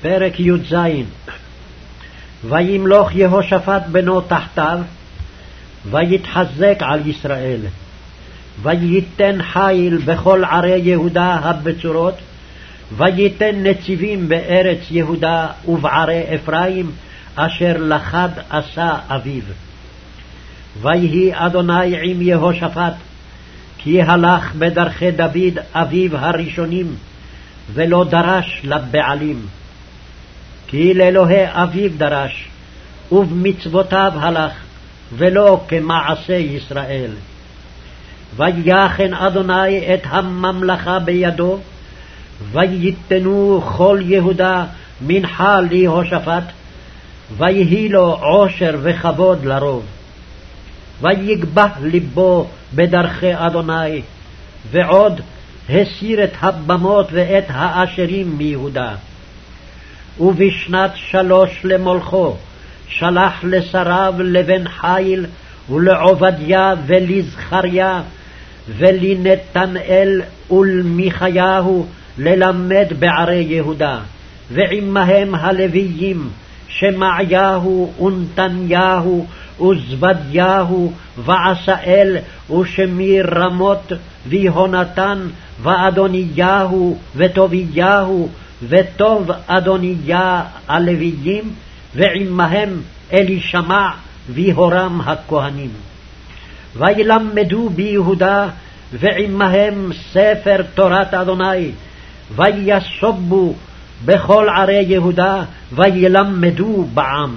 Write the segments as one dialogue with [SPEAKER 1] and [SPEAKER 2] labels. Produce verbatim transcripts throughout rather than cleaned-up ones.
[SPEAKER 1] פרק י"ז. וימלוך יהושפט בנו תחתיו, ויתחזק על ישראל, וייתן חיל בכל ערי יהודה הבצורות, וייתן נציבים בארץ יהודה ובערי אפרים, אשר לחד עשה אביו. ויהי אדוני עם יהושפט, כי הלך בדרכי דוד אביו הראשונים, ולא דרש לבעלים. כי לאלוהי אביו דרש, ובמצוותיו הלך, ולא כמעשה ישראל. ויחן אדוני את הממלכה בידו, וייתנו כל יהודה מנחה ליהושפט, ויהי לו עושר וכבוד לרוב. ויגבה ליבו בדרכי אדוני, ועוד הסיר את הבמות ואת האשרים מיהודה. ובשנת שלוש למולכו שלח לשריו לבן חיל ולעובדיה ולזכריה ולנתנאל ולמיכיהו ללמד בערי יהודה, ועמהם הלוויים שמעיהו ונתניהו וזבדיהו ועשאל ושמיר רמות ויהונתן ואדוניהו וטוביהו וטוב אדוניה הלוויים, ועמהם אלישמע ויהורם הכהנים. וילמדו ביהודה ועמהם ספר תורת אדוני, ויסובו בכל ערי יהודה, וילמדו בעם.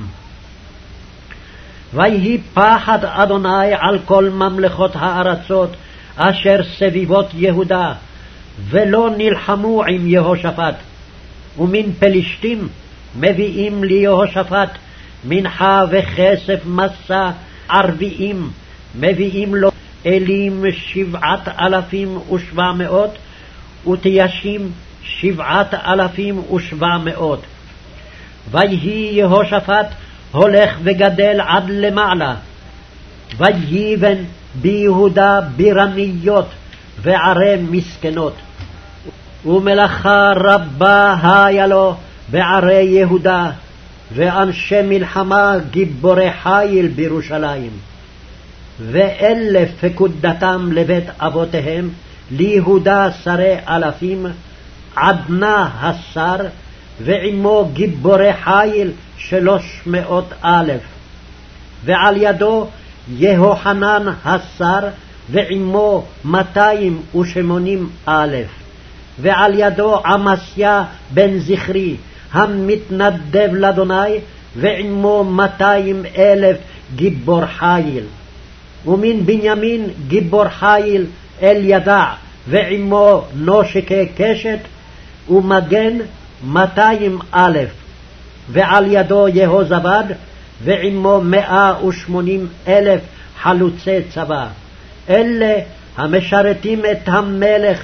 [SPEAKER 1] ויהי פחד אדוני על כל ממלכות הארצות אשר סביבות יהודה, ולא נלחמו עם יהושפט. ומן פלישתים מביאים ליהושפט מנחה וכסף מסע ערביים, מביאים לו אלים שבעת אלפים ושבע מאות, ותיישים שבעת אלפים ושבע מאות. ויהי יהושפט הולך וגדל עד למעלה, ויבן ביהודה בירניות וערי מסכנות, ומלאכה רבה היה לו בערי יהודה, ואנשי מלחמה גיבורי חיל בירושלים. ואלה פקודתם לבית אבותיהם, ליהודה שרי אלפים, עדנה השר, ועמו גיבורי חיל שלוש מאות אלף. ועל ידו יהוחנן השר, ועמו מאתיים ושמונים אלף. ועל ידו עמסיה בן זכרי, המתנדב לאדוני, ועמו מאתיים אלף גיבור חיל. ומן בנימין גיבור חיל אל ידע, ועמו נושקי קשת, ומגן מאתיים אלף. ועל ידו יהוזבד, ועמו מאה ושמונים אלף חלוצי צבא. אלה המשרתים את המלך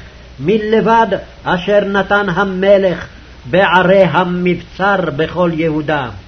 [SPEAKER 1] מלבד אשר נתן המלך בערי המבצר בכל יהודה.